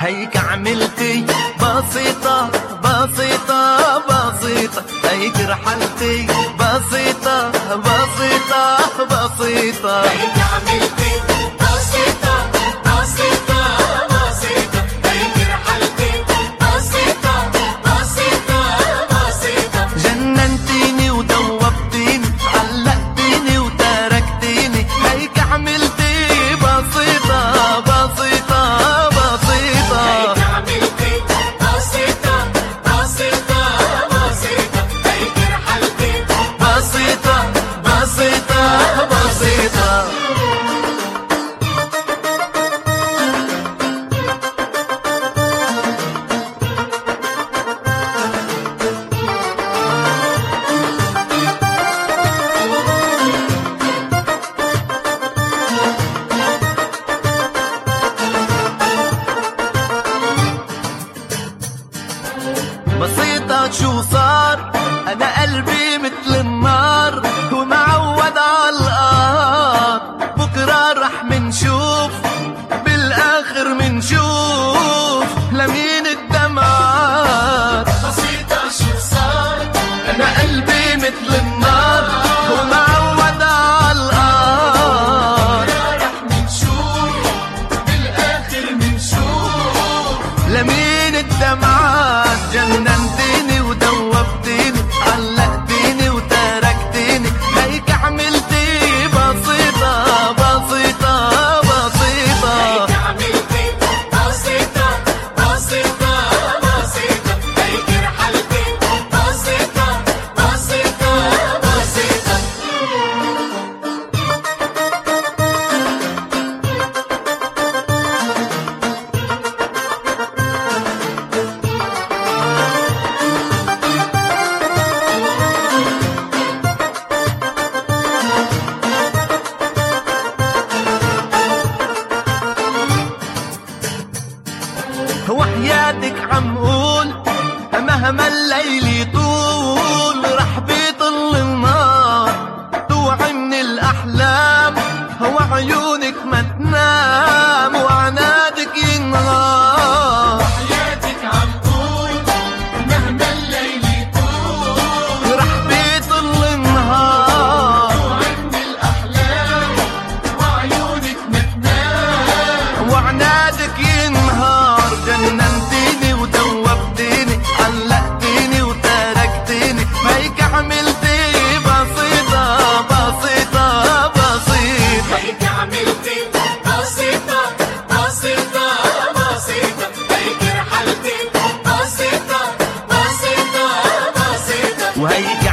هيك عملتي بسيطة بسيطة بسيطة، هيك رحلتي بسيطة بسيطة بسيطة، هيك عملتي بسيطة بسيطة بسيطة، هيك رحلتي بسيطة بسيطة بسيطة. جننتيني ودوبتيني علقتيني وتركتيني، هيك عملتي بسيطة بسيطة بسيطة، هيك عملتي بسيطة بسيطة بسيطة، هيك رحلتي بسيطة بسيطة بسيطة. بسيطة شو صار؟ أنا قلبي مثل النار ومعود عالقار، بكرة رح منشوف بالآخر منشوف لمين الدمار. بسيطة شو صار؟ أنا قلبي مثل النار ومعود عالقار، رح منشوف بالآخر منشوف لمين الدمعات. جننتيني ودوبتيني علقتيني وتركتيني، هيك عملتي بسيطة بسيطة بسيطة، هيك عملتي بسيطة بسيطة بسيطة، هيك رحلتي بسيطة بسيطة بسيطة. وحياتك عم قول مهما الليل يطول رح بيطل النار، توعي من الأحلام وعيونك ما تنام وعنادك ينهار. حياتك عم قول مهما الليل يطول رح بيطل النهار وعند الأحلام وعيونك متنام وعنادك ينهار. جننتيني ودوبتيني علقتيني وتركتيني، هيك عملتي بسيطة بسيطة بسيطة، هيك عملتي بسيطة بسيطة بسيطة، هيك رحلتي بسيطة بسيطة بسيطة. وهيك